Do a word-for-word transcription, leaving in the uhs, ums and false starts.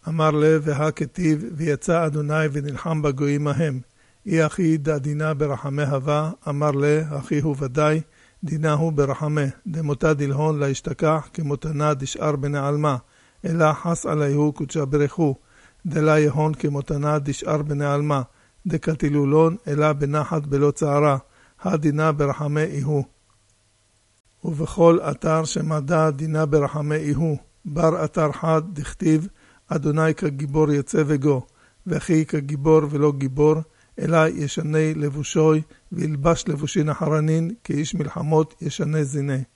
אמר לה והכתיב, ויצא אדוני ונלחם בגויים ההם. אי אחי דדינה ברחמי הווה, אמר לה, אחי הוא ודאי, דינה הוא ברחמי, דמותה דלהון לה ישתכח, כמותנה דשאר בנעלמה, אלא חס עליהו קודשה ברכו, דלה יהון כמותנה דשאר בנעלמה, דקתילולון אלא בנחת בלא צערה, הדינה ברחמי איהו. ובכל אתר שמדע דינה ברחמי איהו, בר אתר חד דכתיב, אדוני כגיבור יצא וגו, וכי כגיבור ולא גיבור, אלא ישנה לבושוי, וילבש לבושין אחרנין, כאיש מלחמות ישנה זיני.